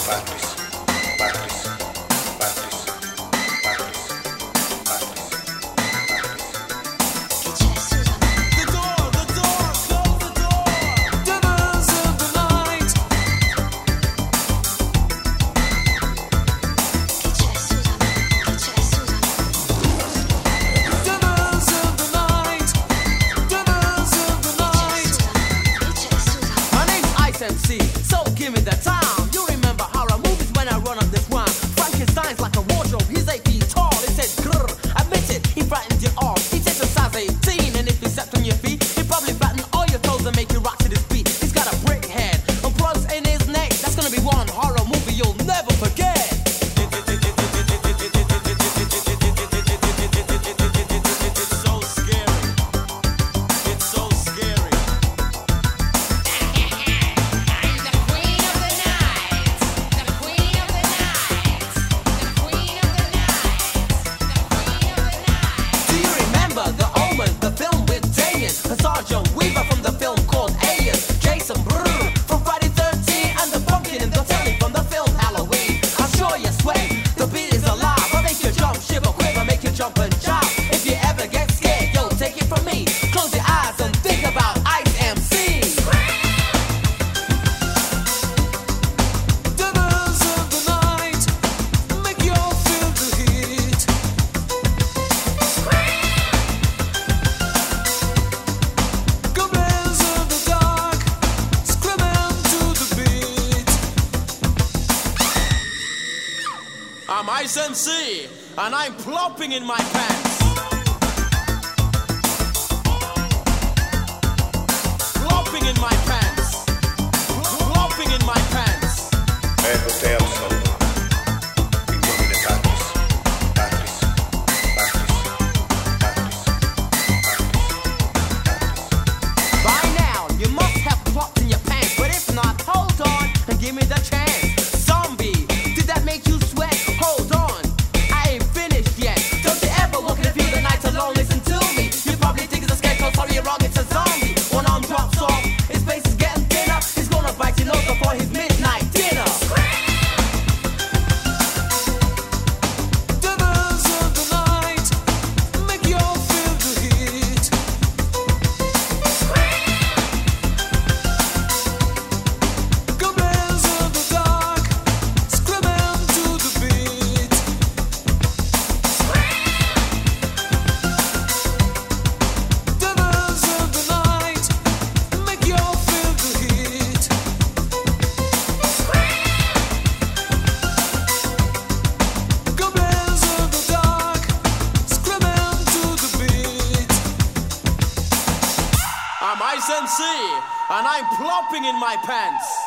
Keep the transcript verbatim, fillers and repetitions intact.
M C, and I'm plopping in my pants. Plopping in my pants. Plopping in my pants. El hotel solo. Pintor de Patrice. Patrice. Patrice. Patrice. By now, you must have plopped in your pants, but if not, hold on and give me the chance. Zombie, did that make you sweat? Hold on. I'm Ice M C, and I'm plopping in my pants.